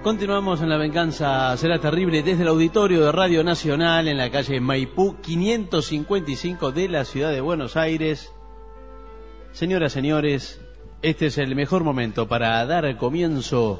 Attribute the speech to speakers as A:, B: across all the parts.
A: Continuamos en La Venganza Será Terrible desde el auditorio de Radio Nacional en la calle Maipú 555 de la ciudad de Buenos Aires. Señoras, señores, este es el mejor momento para dar comienzo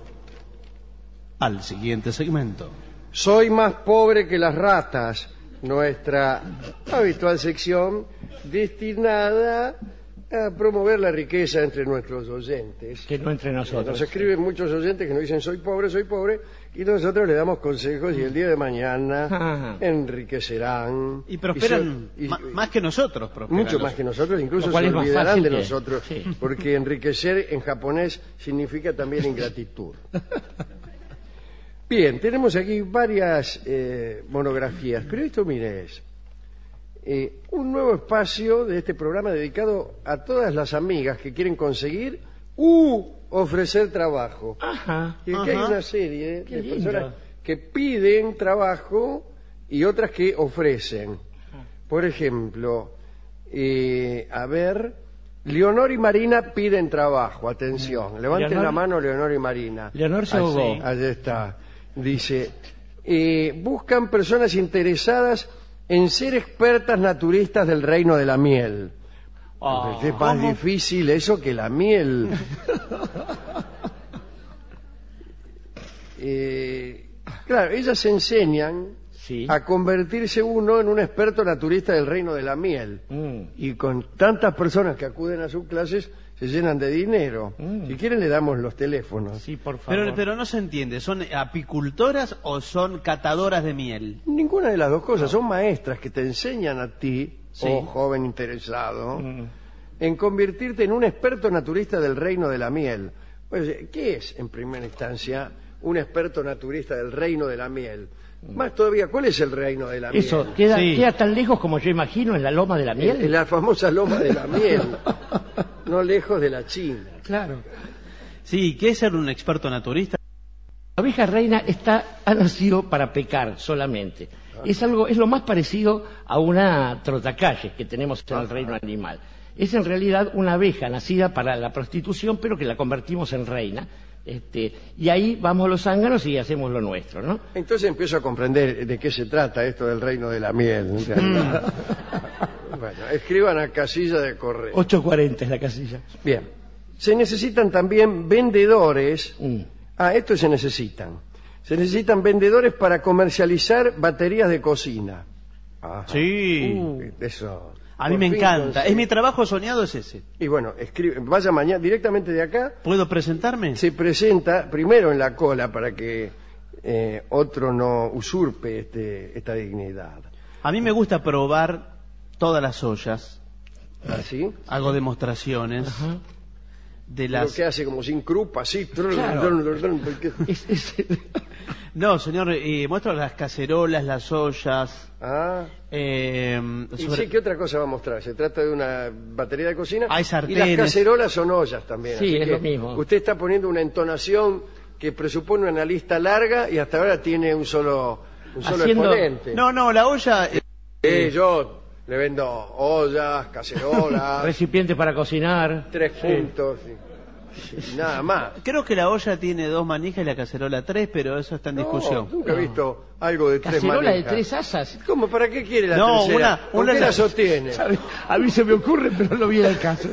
A: al siguiente segmento.
B: Soy más pobre que las ratas, nuestra habitual sección destinada a promover la riqueza entre nuestros oyentes.
C: Que no entre nosotros.
B: Nos escriben muchos oyentes que nos dicen soy pobre, y nosotros le damos consejos y el día de mañana enriquecerán.
A: Y prosperan más que nosotros.
B: Mucho más que nosotros, incluso se olvidarán de nosotros, porque enriquecer en japonés significa también ingratitud. Bien, tenemos aquí varias monografías, pero esto, mire, es un nuevo espacio de este programa dedicado a todas las amigas que quieren conseguir ofrecer trabajo. Y aquí hay una serie de personas que piden trabajo y otras que ofrecen. Por ejemplo, Leonor y Marina piden trabajo. Atención, levanten la mano Leonor y Marina.
C: Leonor se ahogó.
B: Allí está. Dice, buscan personas interesadas en ser expertas naturistas del reino de la miel. Es más difícil eso que la miel. Claro, ellas se enseñan a convertirse uno en un experto naturista del reino de la miel. Y con tantas personas que acuden a sus clases se llenan de dinero. Si quieren le damos los teléfonos.
C: Sí, por favor.
A: Pero no se entiende, ¿son apicultoras o son catadoras de miel?
B: Ninguna de las dos cosas. Son maestras que te enseñan a ti, joven interesado, en convertirte en un experto naturista del reino de la miel. Pues, ¿qué es, en primera instancia, un experto naturista del reino de la miel? Más todavía, ¿cuál es el reino de la miel?
C: Eso, queda tan lejos como yo imagino, en la loma de la miel.
B: En la famosa loma de la miel, no lejos de la China.
C: Claro.
A: Sí, ¿qué es ser un experto naturista?
C: La oveja reina ha nacido para pecar solamente. Es lo más parecido a una trotacalle que tenemos en el reino animal. Es en realidad una abeja nacida para la prostitución, pero que la convertimos en reina. Y ahí vamos los zánganos y hacemos lo nuestro, ¿no?
B: Entonces empiezo a comprender de qué se trata esto del reino de la miel. Bueno, escriban a casilla de correo.
C: 840 es la casilla.
B: Bien. Se necesitan también vendedores. Esto se necesitan. Se necesitan vendedores para comercializar baterías de cocina.
A: Sí.
B: Eso.
A: A mí me encanta. Es mi trabajo soñado, es ese.
B: Y bueno, vaya mañana directamente de acá.
A: ¿Puedo presentarme?
B: Se presenta primero en la cola para que otro no usurpe esta dignidad.
A: A mí me gusta probar todas las ollas.
B: ¿Así?
A: Hago demostraciones de las...
B: Lo que hace como sin crupa, así.
C: Claro.
A: No, señor, muestro las cacerolas, las ollas.
B: ¿Y qué otra cosa va a mostrar? Se trata de una batería de cocina.
A: Hay sartenes.
B: Y las cacerolas son ollas también.
C: Sí,
B: así
C: es lo mismo.
B: Usted está poniendo una entonación que presupone una lista larga y hasta ahora tiene un solo exponente.
A: No, la olla...
B: Yo le vendo ollas, cacerolas...
C: Recipientes para cocinar.
B: 3 puntos... Sí, nada más.
A: Creo que la olla tiene 2 manijas y la cacerola 3, pero eso está en discusión.
B: Nunca he visto algo de 3 manijas.
C: ¿Cacerola de 3 asas?
B: ¿Cómo? ¿Para qué quiere la tercera? ¿Por qué la sostiene?
C: A mí se me ocurre, pero no viene el caso.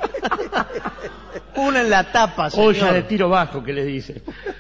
A: Una en la tapa, señor.
C: Olla de tiro bajo, que le dice.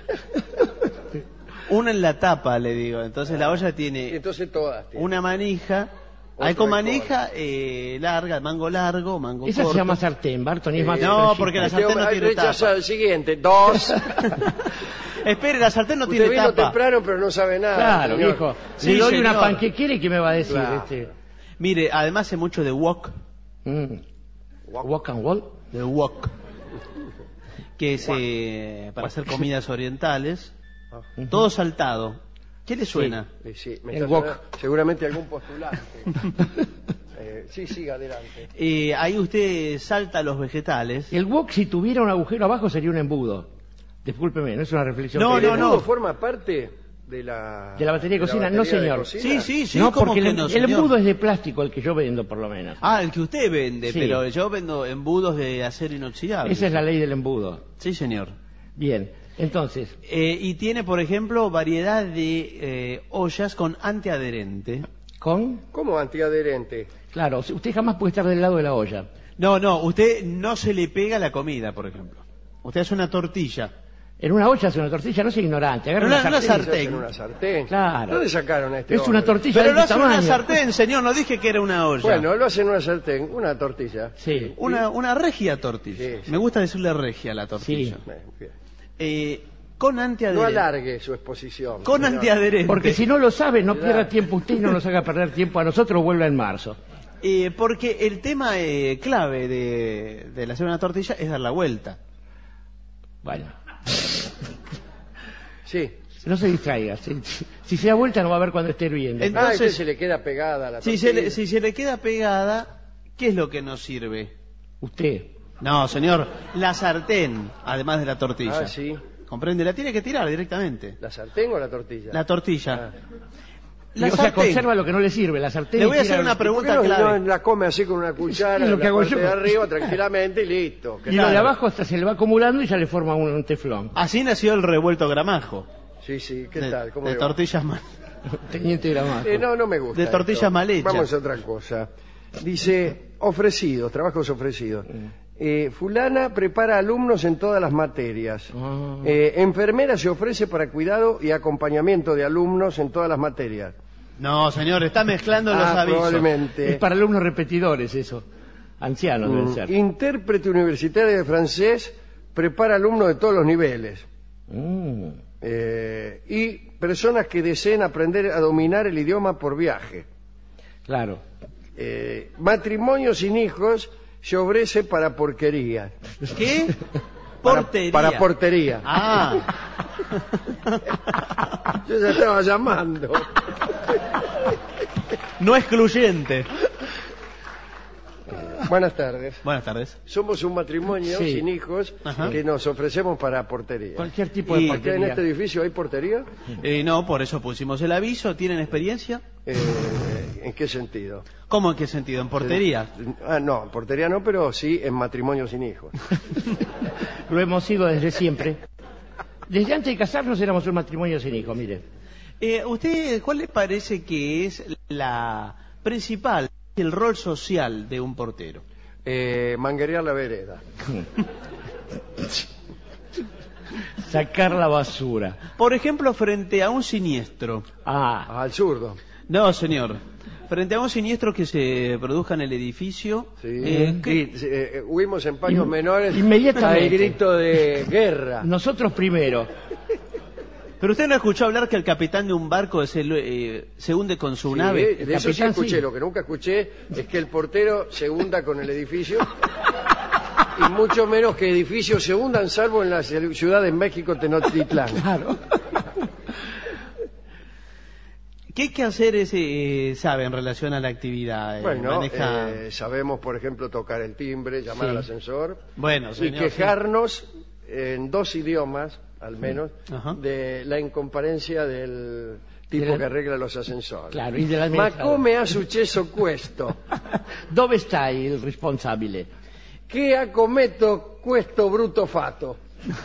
A: Una en la tapa, le digo. Entonces la olla tiene...
B: Entonces todas tienen.
A: Una manija... Hay con manija larga, mango largo, mango corto.
C: Esa se llama sartén, Barton, y es más...
A: No, porque la sartén no tiene tapa.
B: El siguiente, 2.
A: Espere, la sartén no
B: Usted
A: tiene
B: vino
A: tapa.
B: temprano, pero no sabe nada.
C: Claro,
B: señor.
C: viejo.
A: Sí,
C: Le doy
A: señor.
C: una panquequera y ¿qué me va a decir?
B: Claro.
A: Mire, además sé mucho de wok.
C: Walk and wall.
A: De wok. Que es para hacer comidas orientales. Todo saltado. ¿Qué le suena?
B: Sí, me está sonando seguramente algún postulante. Sí, siga adelante.
A: Ahí usted salta los vegetales.
C: El wok, si tuviera un agujero abajo, sería un embudo. Discúlpeme, no es una reflexión.
B: ¿El embudo forma parte de la
C: batería de cocina? No, señor.
A: Sí.
C: No,
A: ¿cómo
C: porque
A: que
C: el
A: señor?
C: embudo es de plástico, el que yo vendo, por lo menos.
A: El que usted vende,
C: Sí.
A: pero yo vendo embudos de acero inoxidable.
C: Esa es la ley del embudo.
A: Sí, señor.
C: Bien. Entonces,
A: Y tiene, por ejemplo, variedad de ollas con antiadherente.
C: ¿con?
B: ¿Cómo antiadherente?
C: Claro, usted jamás puede estar del lado de la olla.
A: No, usted no se le pega la comida, por ejemplo. Usted hace una tortilla.
C: En una olla hace una tortilla, no sea ignorante. Agarra
A: Pero
C: una
A: una
C: sartén.
A: sartén.
B: ¿En una sartén?
C: Claro.
B: ¿Dónde sacaron a este
C: Es una
B: hombre?
C: tortilla
A: Pero
C: de
A: lo
C: este
A: hace en una
C: tamaño.
A: sartén, señor, no dije que era una olla.
B: Bueno, lo hace en una sartén, una tortilla.
C: Sí.
A: Una regia tortilla.
B: Sí.
A: Me gusta decirle regia a la tortilla.
B: Bien.
A: Con
B: No
A: antiadherente.
B: alargue su exposición.
A: Con
B: señor.
A: antiadherente.
C: Porque si no lo sabe, no
B: Claro.
C: pierda tiempo usted y no nos haga perder tiempo a nosotros, vuelva en marzo.
A: Porque el tema clave de hacer una tortilla es dar la vuelta.
C: Bueno,
B: Sí.
C: no se distraiga. Si se da vuelta no va a ver cuando esté hirviendo.
A: Entonces-
B: Entonces se le queda pegada la
A: Si
B: tortilla.
A: se le queda pegada, ¿qué es lo que nos sirve?
C: Usted.
A: No, señor, la sartén, además de la tortilla.
B: Ah, sí.
A: ¿Comprende? La tiene que tirar directamente.
B: ¿La sartén o la tortilla?
A: La tortilla.
B: Ah.
A: La
C: O sea,
A: sartén.
C: conserva lo que no le sirve, la sartén.
A: Le voy a
C: y
A: hacer
C: tira-
A: una
B: ¿Por qué
A: pregunta
B: no,
A: clave.
B: no la come así con una cuchara
C: Es lo
B: en
C: que
B: la
C: hago
B: parte
C: yo.
B: de arriba tranquilamente y listo?
C: Y lo de abajo hasta se le va acumulando y ya le forma un teflón.
A: Así nació el revuelto gramajo.
B: Sí, ¿qué
A: de,
B: tal? ¿Cómo
A: de
B: le va?
A: tortillas mal.
C: Teniente Gramajo.
B: No me gusta.
A: De tortillas
B: esto.
A: mal hechas.
B: Vamos a otra cosa. Dice, ofrecidos, trabajos ofrecidos. Fulana prepara alumnos en todas las materias.
C: Ah.
B: Enfermera se ofrece para cuidado y acompañamiento de alumnos en todas las materias.
A: No, señor, está mezclando los avisos.
B: Probablemente.
C: Es para alumnos repetidores eso. Ancianos deben ser.
B: Intérprete universitario de francés prepara alumnos de todos los niveles.
C: Mm.
B: Y personas que deseen aprender a dominar el idioma por viaje.
C: Claro.
B: Matrimonio sin hijos se ofrece para porquería.
A: ¿Qué?
B: Para-
A: Portería.
B: Para portería.
A: Ah,
B: Yo ya estaba llamando.
A: no excluyente.
B: Buenas tardes.
A: Buenas tardes.
B: Somos un matrimonio
C: Sí.
B: sin hijos
A: Ajá.
B: que nos ofrecemos para portería.
C: Cualquier tipo de
A: Y-
B: ¿Acá en
C: porquería.
B: este edificio hay portería?
A: No, por eso pusimos el aviso. ¿Tienen experiencia?
B: ¿En qué sentido?
A: ¿Cómo en qué sentido? ¿En portería?
B: No, en portería no, pero sí en matrimonio sin hijos.
C: Lo hemos sido desde siempre. Desde antes de casarnos éramos un matrimonio sin hijos, mire.
A: ¿Usted cuál le parece que es la principal, el rol social de un portero?
B: Manguerear la vereda.
C: Sacar la basura.
A: Por ejemplo, frente a un siniestro.
C: Ah,
B: Al zurdo.
A: No, señor. Frente a un siniestro que se produzca en el edificio.
B: Sí.
A: ¿qué-
B: Y, huimos en paños menores
C: inmediatamente.
B: al grito de guerra.
C: nosotros primero.
A: Pero usted no escuchó hablar que el capitán de un barco se hunde con su
B: Sí,
A: nave.
B: de eso sí
C: capitán,
B: escuché.
C: sí.
B: Lo que nunca escuché es que el portero se hunda con el edificio y mucho menos que edificios se hundan, salvo en la ciudad de México, Tenochtitlán.
C: Claro.
A: ¿Qué hay que hacer sabe en relación a la actividad?
B: Bueno,
A: Maneja...
B: sabemos, por ejemplo, tocar el timbre, llamar
C: Sí.
B: al ascensor
A: Bueno,
B: y
A: señor.
B: quejarnos en 2 idiomas, al menos,
A: Ajá.
B: de la incomparencia del tipo
C: Del-
B: que arregla los ascensores.
C: Claro, y del
B: Ma
C: administrador.
B: come ha successo questo?
C: Dove sta il responsabile?
B: Che ha commesso questo brutto fatto?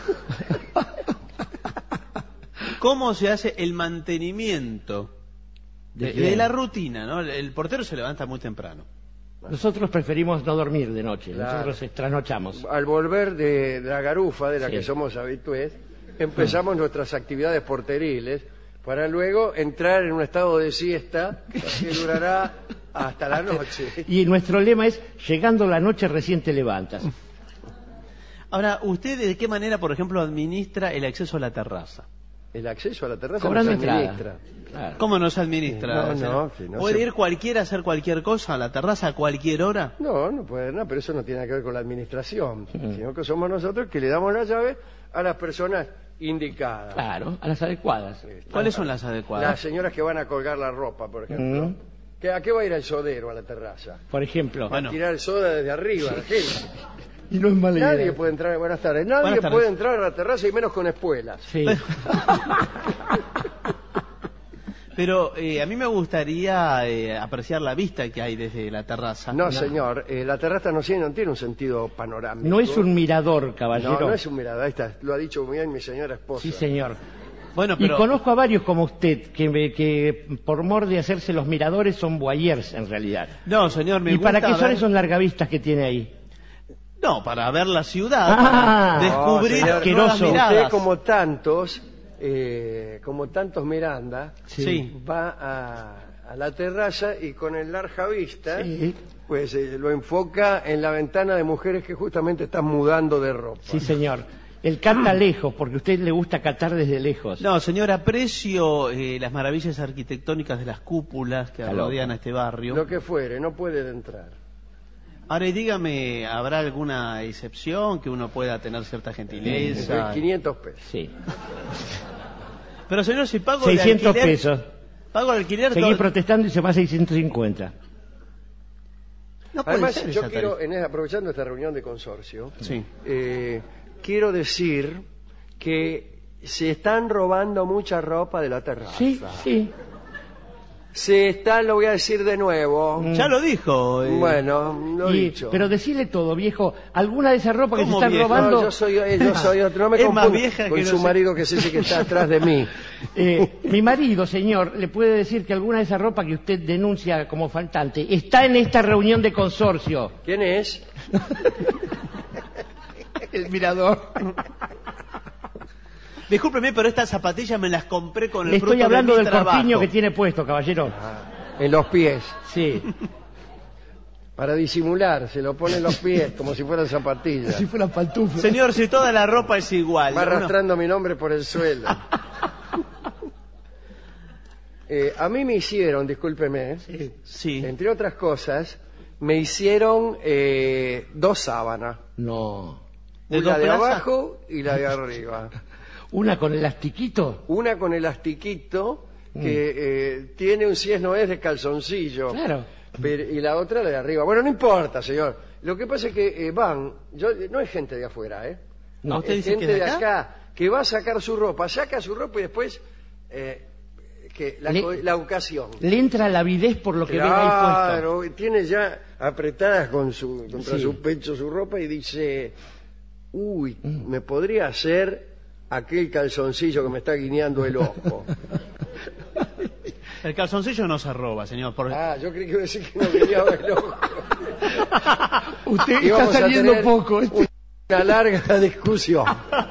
A: ¿Cómo se hace el mantenimiento
C: ¿De
A: de
C: quién?
A: la rutina? ¿No? El portero se levanta muy temprano.
C: Nosotros preferimos no dormir de noche.
B: Claro.
C: Nosotros trasnochamos.
B: Al volver de la garufa, de la
C: Sí.
B: que somos habitués, empezamos nuestras actividades porteriles para luego entrar en un estado de siesta que durará hasta la noche.
C: Y nuestro lema es, llegando la noche recién te levantas.
A: Ahora, ¿usted de qué manera, por ejemplo, administra el acceso a la terraza?
B: El acceso a la terraza
C: Cobrando
B: no se
C: entrada.
B: administra.
C: Claro.
A: ¿Cómo no se administra?
B: No,
A: O sea,
B: no, sí, no
A: ¿puede
B: se-
A: ir cualquiera a hacer cualquier cosa a la terraza a cualquier hora?
B: No puede, no, pero eso no tiene nada que ver con la administración, sino que somos nosotros que le damos la llave a las personas indicadas.
C: Claro, a las adecuadas.
A: ¿Cuáles son las
B: Las
A: adecuadas?
B: señoras que van a colgar la ropa, por ejemplo.
C: Mm.
B: ¿A qué va a ir el sodero a la terraza?
C: Por ejemplo.
A: Bueno.
B: A tirar soda desde arriba. la gente.
C: Y no es mala idea.
B: Nadie puede entrar, buenas tardes, nadie
A: Buenas tardes.
B: puede entrar a la terraza y menos con espuelas.
C: Sí.
A: Pero a mí me gustaría apreciar la vista que hay desde la terraza.
B: No, señor, la terraza no tiene un sentido panorámico.
C: No es un mirador, caballero.
B: No, no es un mirador, ahí está, lo ha dicho muy bien mi señora esposa.
C: Sí, señor.
A: Bueno, pero...
C: Y conozco a varios como usted que por mor de hacerse los miradores son voyeurs en realidad.
A: No, señor, me
C: ¿Y
A: gusta
C: para qué son
A: ver-
C: esos largavistas que tiene ahí?
A: No, para ver la ciudad,
C: Ah,
A: para descubrir
B: señor,
A: nuevas
C: asqueroso.
A: miradas.
B: Usted como tantos Miranda,
A: Sí.
B: va a la terraza y con el larga vista,
C: Sí.
B: pues lo enfoca en la ventana de mujeres que justamente están mudando de ropa.
C: Sí, señor. El cata lejos, porque a usted le gusta catar desde lejos.
A: No, señor, aprecio las maravillas arquitectónicas de las cúpulas que
C: Está loco.
A: rodean a este barrio.
B: Lo que fuere, no puede entrar.
A: Ahora, y dígame, ¿habrá alguna excepción que uno pueda tener cierta gentileza?
B: 500 pesos.
C: Sí.
A: Pero, señor, si pago
C: 600
A: el alquiler...
C: pesos.
A: Pago el alquiler...
C: Seguí
A: todo-
C: protestando y se va a 650.
A: No puede
B: Además,
A: ser
B: yo
A: esa
B: quiero,
A: tarifa.
B: aprovechando esta reunión de consorcio,
A: Sí.
B: quiero decir que se están robando mucha ropa de la terraza.
C: Sí, sí.
B: Se están, lo voy a decir de nuevo.
A: Ya lo dijo.
B: Bueno, lo he
C: Y-
B: dicho.
C: pero decile todo, viejo. ¿Alguna de esas ropas que se
A: ¿Cómo
C: están
A: viejo?
C: robando?
B: No, yo soy otro, no me
A: Es más
B: confundo
A: vieja
B: con
A: que
B: su
A: no sé.
B: marido que es ese que está atrás de mí.
C: Mi marido, señor, le puede decir que alguna de esas ropas que usted denuncia como faltante está en esta reunión de consorcio.
B: ¿Quién es?
C: El mirador.
A: Discúlpeme, pero estas zapatillas me las compré con el
C: Le
A: fruto
C: estoy hablando
A: de mi
C: del
A: trabajo.
C: corpiño que tiene puesto, caballero.
B: En los pies.
C: Sí.
B: Para disimular, se lo pone en los pies como si fueran zapatillas.
C: Si fuera pantufla.
A: Señor, si toda la ropa es igual.
B: Va
A: uno-
B: arrastrando mi nombre por el suelo. A mí me hicieron, discúlpeme,
A: Sí.
B: entre otras cosas, me hicieron 2 sábanas.
C: No.
A: ¿De
B: Una
A: dos
B: de
A: plazas?
B: abajo y la de arriba.
C: Una con elastiquito.
B: Una con elastiquito que tiene un si es no es de calzoncillo.
C: Claro.
B: Y la otra la de arriba. Bueno, no importa, señor. Lo que pasa es que no es gente de afuera, ¿eh?
C: No.
A: ¿Usted
B: Es
A: dice
B: gente
A: que es
B: de
A: de
B: acá que va a sacar su ropa, saca su ropa y después la ocasión.
C: Le entra la avidez por lo que ve ahí puesto.
B: Claro, tiene ya apretadas contra
C: Sí.
B: su pecho su ropa y dice, uy, me podría hacer aquel calzoncillo que me está guiñando el ojo.
A: El calzoncillo no se roba, señor. Por...
B: Ah, yo creí que iba a decir que no guiñaba el ojo.
C: Usted
B: Y
C: está
B: vamos a
C: saliendo
B: tener
C: poco.
B: Una larga discusión.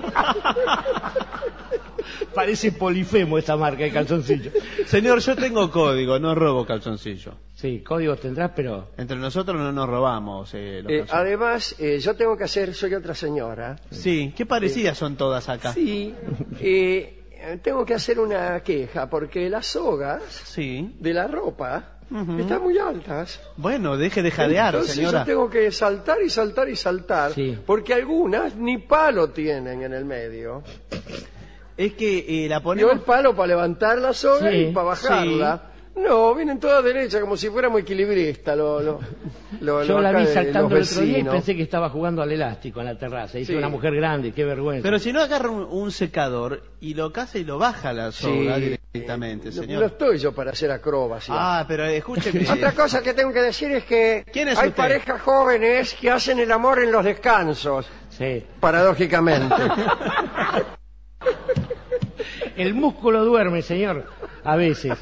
C: Parece Polifemo esta marca de calzoncillo.
A: Señor, yo tengo código, no robo calzoncillo.
C: Sí, códigos tendrás, pero...
A: Entre nosotros no nos robamos los calzoncillos.
B: Además, yo tengo que hacer, soy otra señora.
A: Sí, qué parecidas son todas acá.
B: Sí, tengo que hacer una queja porque las sogas
A: Sí.
B: de la ropa
A: Ujú.
B: están muy altas.
A: Bueno, deje de jadear,
B: Entonces
A: señora.
B: yo tengo que saltar y saltar y saltar
C: Sí.
B: porque algunas ni palo tienen en el medio.
A: Es que la
B: Yo
A: ponemos...
B: el palo para levantar la soga
C: Sí,
B: y para bajarla. No, vienen todas derechas como si fuéramos equilibristas.
C: Yo la
B: acá
C: vi
B: de
C: saltando el
B: los
C: otro día y
B: vecinos.
C: pensé que estaba jugando al elástico en la terraza. Dice
B: Sí.
C: una mujer grande, qué vergüenza.
A: Pero si no agarra un secador y lo caza y lo baja la soga
B: Sí,
A: directamente,
B: no
A: señor.
B: estoy yo para hacer acrobacia.
A: Ah, pero escúcheme.
B: Otra cosa que tengo que decir es que
A: ¿Quién es
B: hay
A: usted?
B: parejas jóvenes que hacen el amor en los descansos,
C: Sí.
B: paradójicamente.
C: El músculo duerme, señor, a veces.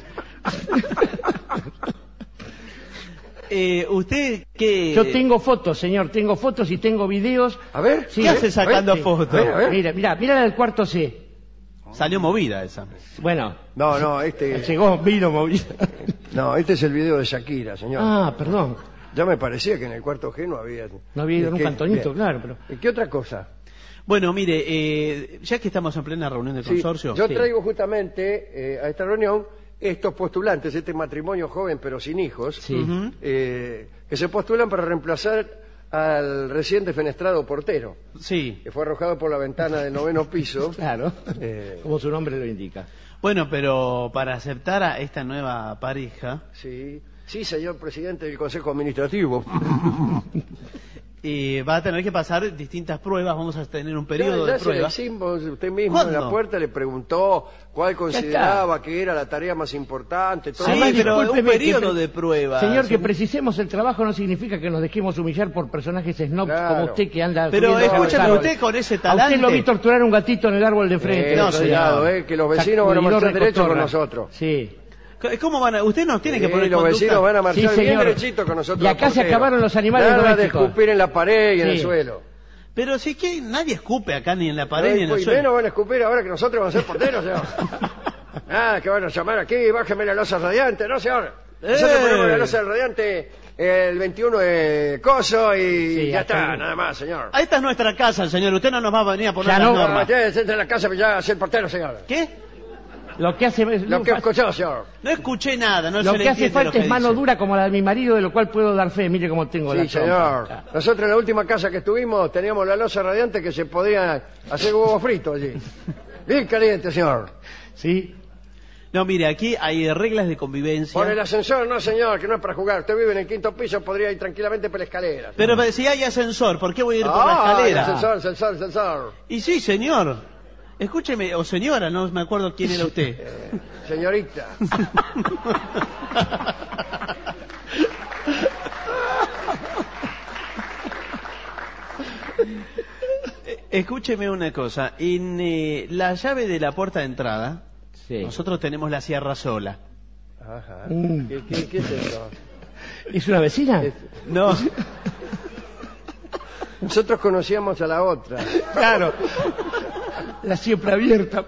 A: ¿Usted qué...?
C: Yo tengo fotos, señor, tengo fotos y tengo videos.
B: A ver,
C: Sí.
A: ¿Qué hace sacando
C: Sí.
A: fotos?
B: A ver.
C: Mira la del cuarto C.
A: Salió movida esa.
C: Bueno,
B: No, este
C: vino movido.
B: es el video de Shakira, señor.
C: Ah, perdón.
B: Ya me parecía que en el cuarto G no había.
C: No había ido
B: ¿Qué-
C: nunca Antonito,
B: bien.
C: claro, pero...
B: ¿Y qué otra cosa?
A: Bueno, mire, ya que estamos en plena reunión de
B: Sí,
A: consorcio...
B: yo
C: Sí.
B: traigo justamente a esta reunión estos postulantes, este matrimonio joven pero sin hijos,
C: Sí.
A: Ujú.
B: que se postulan para reemplazar al recién defenestrado portero,
A: Sí.
B: que fue arrojado por la ventana del 9º piso.
C: Claro,
B: Eh,
C: como su nombre lo indica.
A: Bueno, pero para aceptar a esta nueva pareja,
B: sí, señor presidente del Consejo Administrativo.
A: Y va a tener que pasar distintas pruebas, vamos a tener un periodo
B: Ya
A: de
B: se
A: prueba.
B: le hicimos, usted mismo en la
A: ¿Cuándo?
B: puerta le preguntó cuál consideraba que era la tarea más importante. Todo
A: Sí,
C: Además,
A: pero un
C: discúlpeme
A: periodo
C: que-
A: de prueba.
C: Señor, que precisemos el trabajo no significa que nos dejemos humillar por personajes snobs
B: Claro.
C: como usted que anda...
A: Pero
C: subiendo a los
A: escúcheme,
C: árboles.
A: usted con ese
C: A
A: talante...
C: usted lo vi torturar un gatito en el árbol de frente.
A: No,
B: cuidado,
A: señor.
B: que los vecinos van a
C: Sacudidor
B: marchar
C: de
B: derecho con
C: cotorra.
B: nosotros.
C: Sí.
A: ¿Cómo van a...? Usted nos tiene que
B: Sí,
A: poner
B: los
A: conducta.
B: vecinos van a marchar
C: Sí,
B: bien
C: señor.
B: derechito con nosotros.
C: Y acá
B: los
C: se
B: porteros.
C: acabaron los animales
B: Nada de
C: domésticos.
B: escupir en la pared y en
C: Sí.
B: el suelo.
A: Pero sí que nadie escupe acá ni en la pared ni en el
B: Y
A: suelo.
B: menos van a escupir ahora que nosotros vamos a ser porteros, señor. Que van a llamar aquí, bájeme la losa radiante, ¿no, señor? Nosotros ponemos la losa radiante el 21 de coso y
C: Sí,
B: ya
C: acá
B: está,
C: no.
B: nada más, señor.
A: Esta es nuestra casa, señor. Usted no nos va a venir a poner
C: Ya
A: las
C: no.
A: normas.
B: Usted entra en la casa ya a ser portero, señor.
A: ¿Qué?
C: Lo que hace,
B: Lo que escuchó, señor.
A: No escuché nada. No
C: lo
A: se le
C: que hace
A: entiende
C: falta
A: lo que
C: es mano
A: dice.
C: dura como la de mi marido, de lo cual puedo dar fe. Mire cómo tengo la
B: Sí, señor.
C: trompa.
B: Nosotros en la última casa que estuvimos teníamos la losa radiante que se podía hacer huevo frito allí. Bien caliente, señor.
C: Sí.
A: No, mire, aquí hay reglas de convivencia.
B: Por el ascensor, no, señor, que no es para jugar. Usted vive en el quinto piso, podría ir tranquilamente por la escalera.
A: Pero si hay ascensor, ¿por qué voy a ir por la
B: Ah,
A: escalera?
B: ascensor.
A: Y sí, señor. Escúcheme, o señora, no me acuerdo quién era usted.
B: Señorita.
A: Escúcheme una cosa. En la llave de la puerta de entrada,
C: Sí.
A: nosotros tenemos la sierra sola.
B: Ajá.
C: Mm.
B: ¿Qué es eso?
C: ¿Es una vecina?
A: No,
B: Nosotros conocíamos a la otra.
A: claro.
C: La siempre abierta.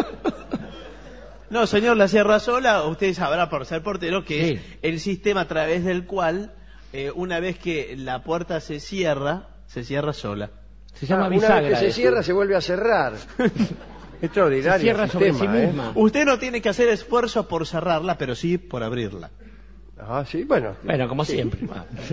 A: No, señor, la sierra sola, usted sabrá por ser portero que
C: Sí.
A: es el sistema a través del cual, una vez que la puerta se cierra sola.
C: Se llama
B: Una vez
C: bisagra.
B: que se
C: eso.
B: cierra, se vuelve a cerrar. Extraordinario.
C: Se cierra sobre
B: sistema,
C: sí misma.
A: Usted no tiene que hacer esfuerzos por cerrarla, pero sí por abrirla.
B: Ah, sí, bueno.
C: Bueno, como siempre.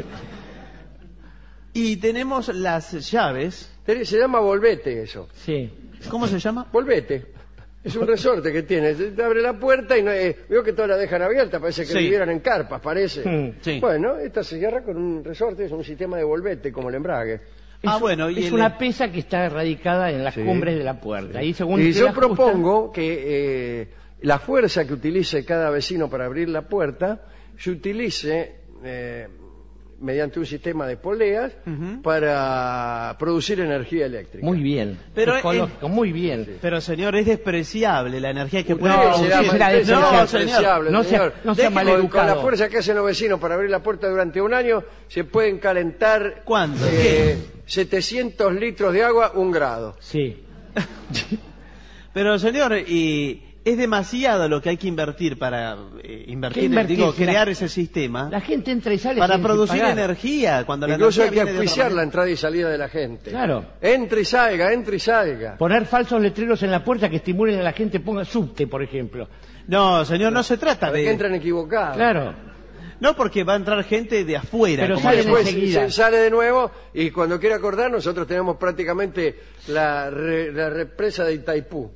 A: Y tenemos las llaves.
B: Se llama volvete eso.
C: Sí.
A: ¿Cómo se llama?
B: Volvete. Es un resorte que tiene. Te abre la puerta y no, veo que todas la dejan abierta. Parece que
A: Sí.
B: vivieran en carpas, parece.
A: Sí.
B: Bueno, esta se cierra con un resorte. Es un sistema de volvete, como el embrague.
A: Ah, bueno, y
C: es
A: el-
C: una pesa que está radicada en las
B: Sí.
C: cumbres de la puerta. Y según
B: Y
C: usted
B: yo
C: la ajusta-
B: propongo que la fuerza que utilice cada vecino para abrir la puerta se utilice mediante un sistema de poleas
A: Ujú.
B: para producir energía eléctrica.
C: Muy bien.
A: Pero
C: Ecológico, muy bien.
A: Pero, señor, es despreciable la energía que puede
C: No,
B: Usted
A: producir.
C: será
B: usted
C: mal-
B: será
C: no,
B: despreciable,
C: no sea-
B: señor.
C: no sea
B: Con
C: maleducado.
B: la fuerza que hacen los vecinos para abrir la puerta durante un año, se pueden calentar
A: ¿Cuánto?
B: 700 litros de agua, 1 grado.
C: Sí.
A: Pero, señor, y es demasiado lo que hay que invertir para
C: ¿Qué invertir? Si
A: crear
C: la-
A: ese sistema
C: La gente entra y sale
A: para
C: sin
A: producir
C: pagar.
A: energía cuando
B: Incluso
A: la
B: hay que
A: energía viene de otra
B: auspiciar la
A: manera.
B: entrada y salida de la gente.
C: Claro.
B: Entre y salga, entre y salga.
C: Poner falsos letreros en la puerta que estimulen a la gente, ponga subte, por ejemplo.
A: No, señor, no se trata
B: Para que
A: de...
B: entran equivocados.
C: Claro.
A: No, porque va a entrar gente de afuera.
C: Pero
A: como
C: salen
A: decimos.
B: Después
C: enseguida.
B: se sale de nuevo y cuando quiera acordar nosotros tenemos prácticamente la represa de Itaipú.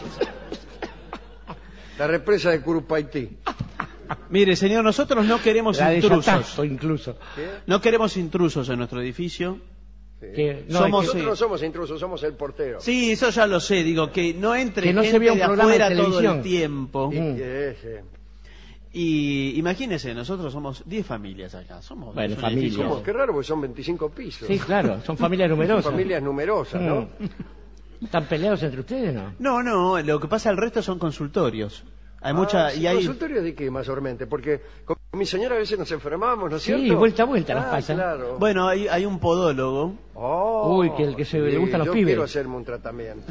B: La represa de Curupaití.
A: Mire, señor, nosotros no queremos
C: La de
A: intrusos.
C: Yatazo, incluso.
A: No queremos intrusos en nuestro edificio.
C: Que, no,
A: Somos-
C: es
B: Nosotros
A: sí.
B: no somos intrusos, somos el portero.
A: Sí, eso ya lo sé. Digo, que no entre
C: Que no se
A: gente
C: vea un
A: de
C: programa de
A: afuera todo
C: televisión.
A: el tiempo.
C: Mm.
B: Ese.
A: Y imagínese, nosotros somos 10 familias acá. Somos
C: Bueno,
A: es un
C: familia.
A: edificio.
B: Somos, qué raro, porque son 25 pisos.
C: Sí, claro, son familias numerosas.
B: Familias numerosas, ¿no?
C: Mm. ¿Están peleados entre ustedes, no?
A: No, no, lo que pasa el resto son consultorios. Hay mucha...
B: Sí,
A: y hay...
B: ¿consultorios de qué, mayormente? Porque con mi señora a veces nos enfermamos, ¿no es
C: Sí,
B: cierto?
C: vuelta a vuelta nos pasa.
B: Claro.
A: Bueno, hay un podólogo
B: Oh,
C: Uy, que el que le gustan los
B: yo
C: pibes.
B: quiero hacerme un tratamiento.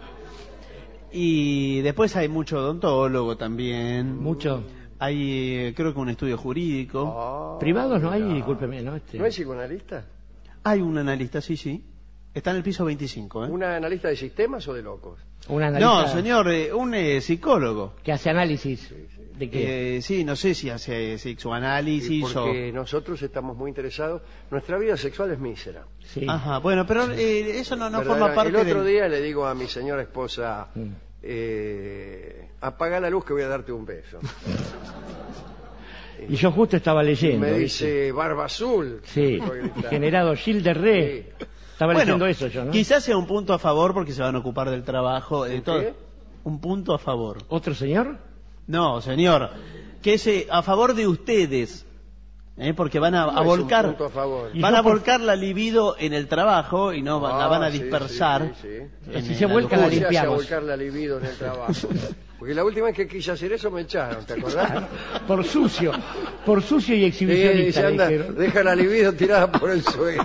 A: y después hay mucho odontólogo también.
C: Mucho.
A: Hay, creo que un estudio jurídico.
B: Oh,
C: Privados no hay,
B: mira.
C: discúlpeme, ¿no?
B: ¿No hay psicoanalista?
A: Hay un analista, sí, sí. Está en el piso 25, ¿eh?
B: ¿Una analista de sistemas o de locos?
C: Un analista
A: No, señor, un psicólogo.
C: que hace análisis de qué.
A: Sí, no sé si hace sexoanálisis
B: Sí, porque nosotros estamos muy interesados. Nuestra vida sexual es mísera.
C: Sí.
A: o... Ajá, bueno, pero eso no
B: ¿Verdad?
A: forma parte
B: El otro
A: del...
B: día le digo a mi señora esposa,
C: Mm.
B: apaga la luz que voy a darte un beso.
C: Y yo justo estaba
B: Y
C: leyendo.
B: me
C: ¿viste?
B: dice Barba Azul.
C: Sí,
B: Voy a gritar.
C: generado Gilles de Ré.
B: Sí.
C: Estaba leyendo eso yo, ¿no?
A: Quizás sea un punto a favor porque se van a ocupar del trabajo, de
B: ¿Un
A: todo.
B: qué?
A: Un punto a favor.
C: ¿Otro señor?
A: No, señor, que es a favor de ustedes, porque van a
B: No es un
A: volcar,
B: punto a favor.
C: Y
A: van
C: yo
A: a volcar la libido en el trabajo y no la van a
B: Sí,
A: dispersar.
B: sí, sí.
A: en
C: Si se
A: la
C: vuelca la
B: ¿Cómo se hace a
C: limpiamos.
B: volcar la libido en el trabajo? Porque la última vez que quise hacer eso me echaron, ¿te acordás?
C: Por sucio y
B: Sí,
C: exhibicionista.
B: dice, anda,
C: le dijeron.
B: deja la libido tirada por el suelo.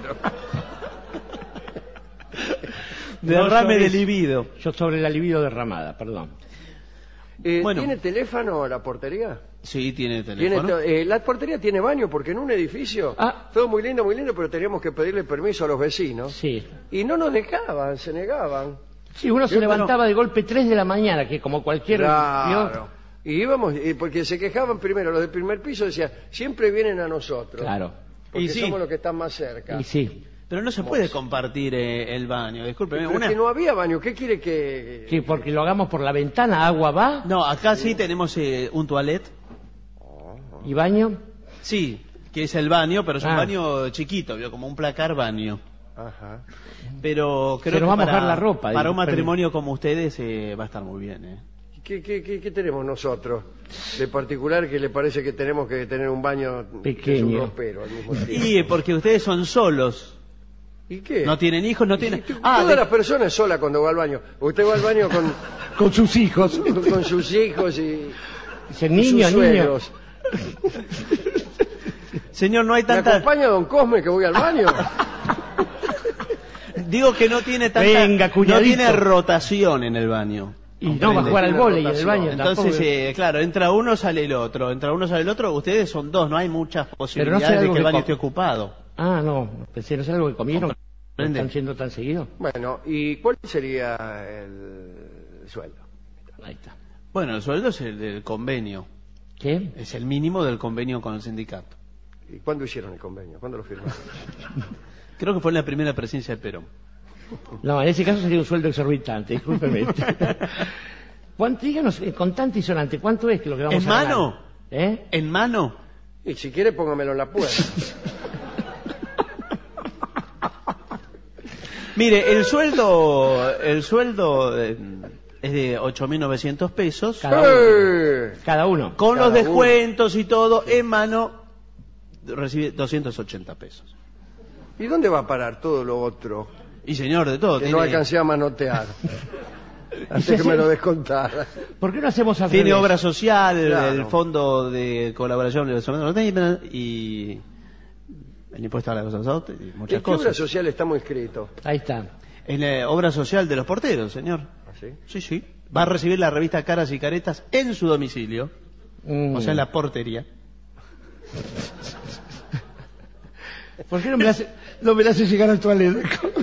A: Derrame
C: No
A: de
C: sobre-
A: libido.
C: Yo sobre la libido derramada, perdón.
A: Bueno.
B: ¿Tiene teléfono la portería?
A: Sí, tiene
B: ¿Tiene
A: teléfono.
B: la portería tiene baño porque en un edificio,
C: Ah.
B: todo muy lindo, pero teníamos que pedirle permiso a los vecinos.
C: Sí.
B: Y no nos dejaban, se negaban.
C: Sí, uno se
B: Yo,
C: levantaba de golpe 3 de la mañana, que como cualquier...
B: Claro. Y íbamos, porque se quejaban primero, los del primer piso decían, siempre vienen a nosotros.
C: Claro.
B: Porque
A: Y sí.
B: somos los que están más cerca.
C: Y sí.
A: Pero no se puede compartir el baño, discúlpeme.
B: Pero es que no había baño, ¿qué quiere que...?
C: Sí, porque lo hagamos por la ventana, agua va
A: No, acá sí tenemos un toilet.
C: y baño.
A: Sí, que es el baño, pero es un
C: Ah.
A: baño chiquito, ¿vio? Como un placar baño.
B: Ajá.
A: Pero creo
C: Se nos
A: que
C: va a mojar la ropa,
A: para
C: digo,
A: un matrimonio como ustedes va a estar muy bien.
B: ¿Qué tenemos nosotros de particular que le parece que tenemos que tener un baño que es
C: Pequeño.
B: un ropero al mismo tiempo?
A: Y porque ustedes son solos.
B: ¿Y qué?
A: No tienen hijos, no tienen...
B: Todas las personas solas cuando va al baño. Usted va al baño
C: Con sus hijos.
B: con sus hijos y
C: Dice,
B: y
C: niño,
B: sus
C: niño.
B: suegros.
A: Señor, no hay
B: ¿Me
A: tanta...
B: acompaña don Cosme que voy al baño?
A: Digo que no tiene tanta...
C: Venga,
A: no
C: cuñadito.
A: tiene rotación en el baño.
C: Y no va a jugar al
B: Tiene
C: vóley en el
B: rotación.
C: baño.
A: Entonces,
C: tampoco.
A: claro, entra uno, sale el otro. Entra uno, sale el otro. Ustedes son dos, no hay muchas posibilidades
C: algo
A: de que el
C: que
A: baño
C: co-
A: esté ocupado.
C: Ah, no, pensé, no sé algo que comieron.
A: Prende.
C: ¿Están siendo tan seguidos?
B: Bueno, ¿y cuál sería el sueldo?
C: Ahí está.
A: Bueno, el sueldo es el del convenio.
C: ¿Qué?
A: Es el mínimo del convenio con el sindicato.
B: ¿Y cuándo hicieron el convenio? ¿Cuándo lo firmaron?
A: Creo que fue en la primera presidencia de Perón.
C: No, en ese caso sería un sueldo exorbitante, discúlpeme. Díganos, contante y sonante, ¿cuánto es que lo que vamos
A: ¿En
C: a ganar?
A: mano?
C: ¿Eh?
A: ¿En mano?
B: Y si quiere póngamelo en la puerta.
A: Mire, el sueldo es de 8.900 pesos.
C: Cada uno.
A: Con
B: Cada
A: los descuentos y todo, en mano recibe 280 pesos.
B: ¿Y dónde va a parar todo lo otro?
A: Y señor, de todo.
B: Que no alcancé a manotear. Antes que me lo descontara.
C: ¿Por qué no hacemos al
A: Tiene
C: revés?
A: obra social,
B: Claro.
A: el fondo de colaboración y el impuesto a la cosa y muchas
B: ¿En qué obra
A: cosas.
B: social estamos inscritos?
C: Ahí está.
A: En la obra social de los porteros, señor.
B: ¿Así?
A: Sí, sí. Va a recibir la revista Caras y Caretas en su domicilio, o sea, en la portería.
C: ¿Por qué no me la hace llegar al toilet?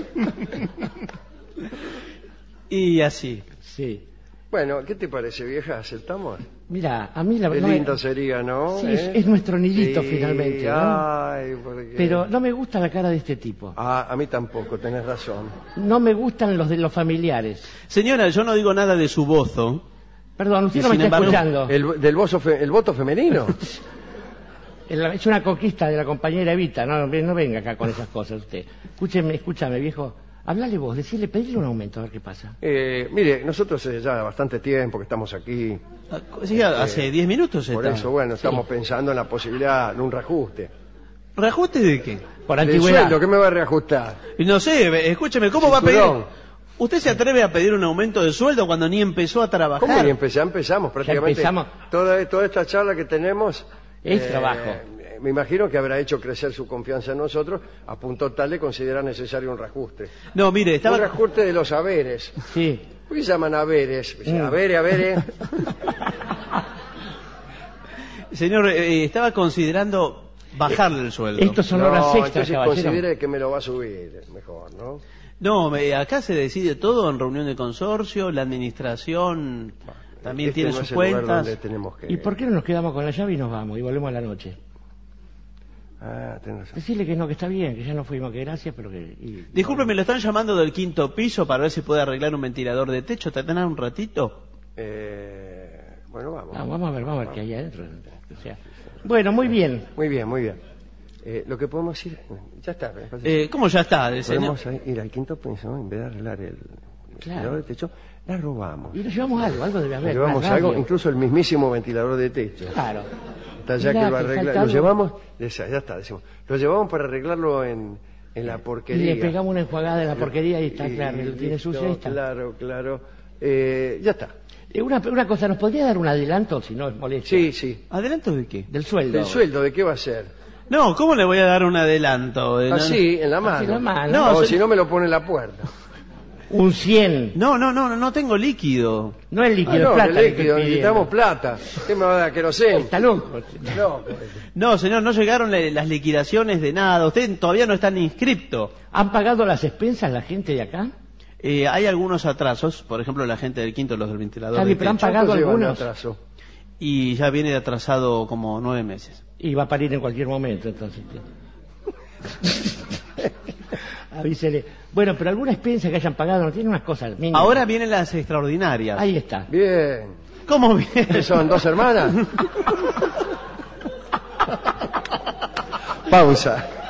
A: Y así.
C: Sí.
B: Bueno, ¿qué te parece, vieja? ¿Aceptamos?
C: Mira, a mí la
B: Qué
C: verdad...
B: lindo sería, ¿no?
C: Sí, es nuestro nidito
B: Sí,
C: finalmente, ¿no?
B: Ay, porque...
C: Pero no me gusta la cara de este tipo.
B: A mí tampoco, tenés razón.
C: No me gustan los de los familiares.
A: Señora, yo no digo nada de su bozo.
C: Perdón, usted
A: Y
C: no me
A: sin
C: está
A: embargo,
C: escuchando.
B: ¿El voto femenino?
C: Es una conquista de la compañera Evita. No venga acá con esas cosas usted. Escúchame, viejo. Hablale vos, pedirle un aumento, a ver qué pasa.
B: Mire, nosotros ya bastante tiempo que estamos aquí.
A: Sí, hace 10 minutos
B: Por
A: está.
B: eso, bueno, estamos pensando en la posibilidad de un reajuste.
A: ¿Reajuste de qué?
C: Por
B: ¿El
C: antigüedad.
B: sueldo qué me va a reajustar?
A: Y no sé, escúcheme, ¿cómo va a pedir?
B: Cinturón.
A: ¿Usted se atreve a pedir un aumento de sueldo cuando ni empezó a trabajar?
B: ¿Cómo ni empezamos? Prácticamente
C: empezamos.
B: Toda esta charla que tenemos...
C: Es trabajo.
B: Me imagino que habrá hecho crecer su confianza en nosotros a punto tal de considerar necesario un reajuste.
A: No, mire,
B: Un
A: estaba...
B: reajuste de los haberes.
C: Sí.
B: ¿Por qué llaman haberes? Haberes.
A: Señor, estaba considerando bajarle el sueldo.
C: Estos son horas extras,
B: entonces
C: caballero.
B: considere que me lo va a subir mejor, ¿no?
A: No, acá se decide todo en reunión de consorcio, la administración también
B: Este
A: tiene
B: no
A: sus
B: es el lugar
A: cuentas.
B: donde tenemos que...
C: ¿Y por qué no nos quedamos con la llave y nos vamos y volvemos a la noche?
B: Ah, tenés razón.
C: Decirle que no, que está bien, que ya no fuimos, que gracias, pero que...
A: Discúlpeme, lo están llamando del 5º piso para ver si puede arreglar un ventilador de techo. ¿Te tendrán un ratito?
B: Bueno, vamos.
C: Vamos a ver qué hay adentro. O sea, bueno, muy bien.
B: Muy bien, muy bien. Lo que podemos ir... Ya está.
A: ¿Cómo ya está? Señor?
B: Podemos ir al quinto piso, ¿no? En vez de arreglar el ventilador de techo, la robamos.
C: Y nos llevamos algo debe haber.
B: Llevamos
C: una radio.
B: algo, incluso el mismísimo ventilador de techo.
C: Claro.
B: Está ya
C: Mirá,
B: que lo
C: que
B: arregla.
C: falta
B: Lo
C: algo.
B: llevamos, ya está, decimos. Lo llevamos para arreglarlo en la
C: Y
B: porquería.
C: le pegamos una enjuagada de la porquería y está
B: Y-
C: claro,
B: y
C: lo tiene
B: listo,
C: sucio y está.
B: Claro. Ya está.
C: Una cosa, ¿nos podría dar un adelanto si no es molestia?
B: Sí.
A: ¿Adelanto de qué?
C: Del sueldo.
B: ¿El sueldo de qué va a ser?
A: No, ¿cómo le voy a dar un adelanto?
B: Así, en la mano.
C: Así en la mano.
A: No,
B: o
A: se-
B: si no me lo pone en la puerta.
C: Un 100.
A: No tengo líquido.
C: No es líquido,
B: No,
C: es plata.
B: que
C: que
B: líquido,
C: estoy
B: necesitamos
C: pidiendo.
B: plata. ¿Qué me va a dar queroseno?
C: Está loco.
B: No,
A: No, señor, no llegaron las liquidaciones de nada. Usted todavía no está ni inscripto.
C: ¿Han pagado las expensas la gente de acá?
A: Hay algunos atrasos, por ejemplo, la gente del quinto, los del ventilador.
C: Está bien, pero han
A: techo,
C: pagado
B: ¿cuánto llevan de
C: algunos.
B: atraso?
A: y ya viene de atrasado como 9 meses.
C: Y va a parir en cualquier momento, entonces. Avísele. Bueno, pero alguna expensa que hayan pagado, no tiene unas cosas mínimas.
A: Ahora vienen las extraordinarias.
C: Ahí está.
B: Bien.
A: ¿Cómo bien?
B: ¿Qué son, 2 hermanas? Pausa.